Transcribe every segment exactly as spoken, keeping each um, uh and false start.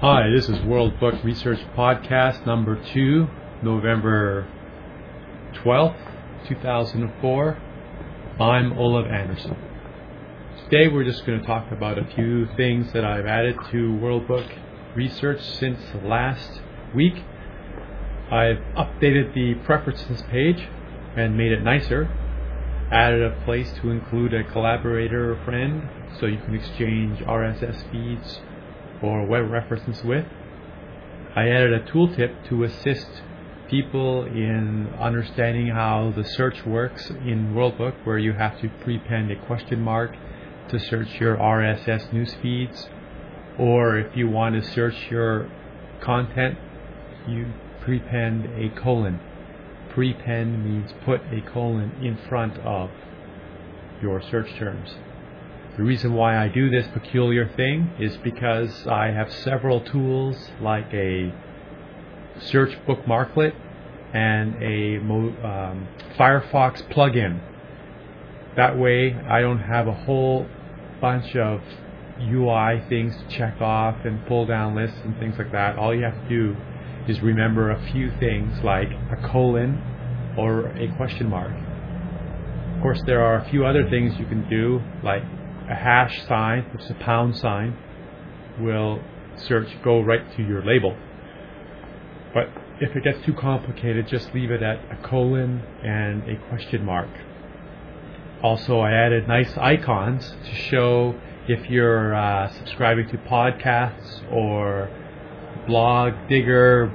Hi, this is World Book Research Podcast number two, November twelfth, two thousand four. I'm Olaf Anderson. Today we're just going to talk about a few things that I've added to World Book Research since last week. I've updated the preferences page and made it nicer. Added a place to include a collaborator or friend so you can exchange R S S feeds or web references with. I added a tooltip to assist people in understanding how the search works in WorldBook, where you have to prepend a question mark to search your R S S news feeds, or if you want to search your content, you prepend a colon. Prepend means put a colon in front of your search terms. The reason why I do this peculiar thing is because I have several tools like a search bookmarklet and a um, Firefox plugin. That way I don't have a whole bunch of U I things to check off and pull down lists and things like that. All you have to do is remember a few things like a colon or a question mark. Of course, there are a few other things you can do, like a hash sign, which is a pound sign, will search go right to your label. But if it gets too complicated, just leave it at a colon and a question mark. Also, I added nice icons to show if you're uh, subscribing to podcasts or blog digger,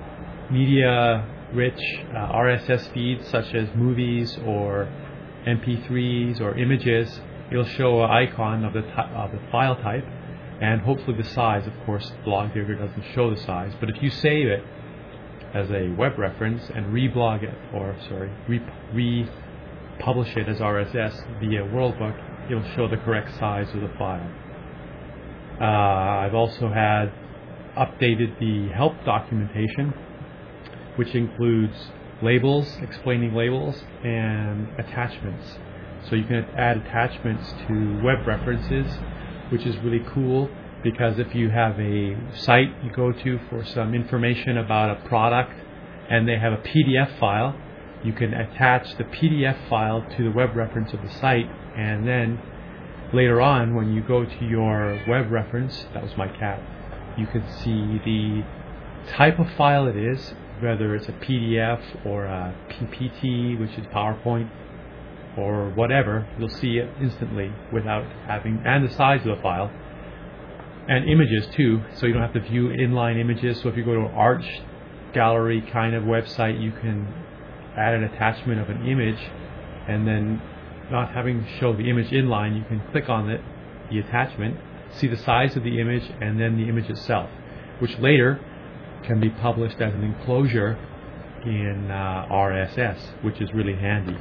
media-rich uh, R S S feeds such as movies or M P threes or images. It'll show an icon of the ty- of the file type and hopefully the size. Of course, Blog Digger doesn't show the size, but if you save it as a web reference and reblog it, or sorry, re republish it as R S S via WorldBook, it'll show the correct size of the file. Uh, I've also had updated the help documentation, which includes labels, explaining labels, and attachments. So you can add attachments to web references, which is really cool because if you have a site you go to for some information about a product and they have a P D F file, you can attach the P D F file to the web reference of the site, and then later on when you go to your web reference, that was my cat, you can see the type of file it is, whether it's a P D F or a P P T, which is PowerPoint, or whatever. You'll see it instantly without having, and the size of the file, and images too, so you don't have to view inline images. So if you go to an art gallery kind of website, you can add an attachment of an image, and then not having to show the image inline, you can click on it, the attachment, see the size of the image, and then the image itself, which later can be published as an enclosure in uh, R S S, which is really handy.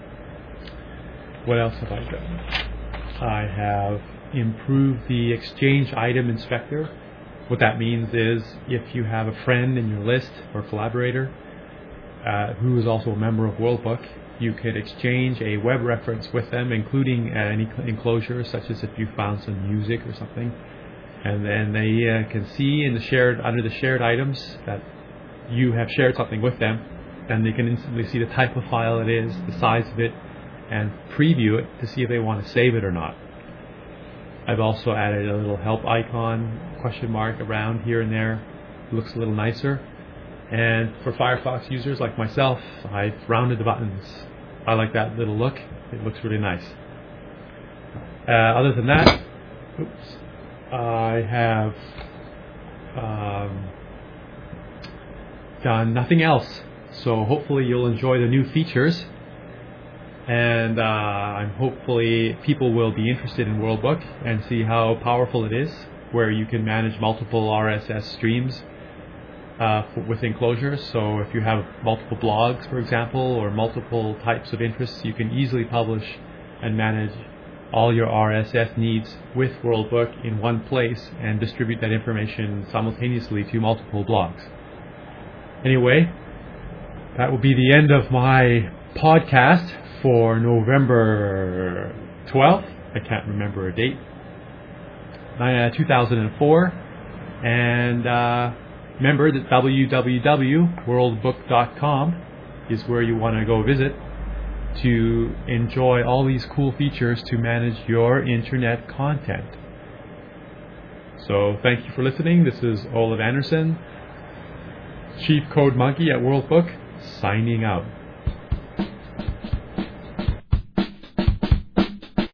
What else have I done? I have improved the Exchange Item Inspector. What that means is if you have a friend in your list or collaborator uh, who is also a member of WorldBook, you could exchange a web reference with them, including uh, any enclosures, such as if you found some music or something, and then they uh, can see in the shared under the shared items that you have shared something with them, and they can instantly see the type of file it is, the size of it, and preview it to see if they want to save it or not. I've also added a little help icon, question mark around here and there. It looks a little nicer. And for Firefox users like myself, I've rounded the buttons. I like that little look. It looks really nice. Uh, other than that, oops, I have um, done nothing else. So hopefully you'll enjoy the new features. And uh, I'm hopefully people will be interested in WorldBook and see how powerful it is, where you can manage multiple R S S streams uh, for, with enclosures. So if you have multiple blogs, for example, or multiple types of interests, you can easily publish and manage all your R S S needs with WorldBook in one place and distribute that information simultaneously to multiple blogs. Anyway, that will be the end of my podcast for November twelfth. I can't remember a date. Uh, two thousand four. And uh, remember that w w w dot world book dot com is where you want to go visit to enjoy all these cool features to manage your internet content. So thank you for listening. This is Olaf Anderson, Chief Code Monkey at World Book, signing out.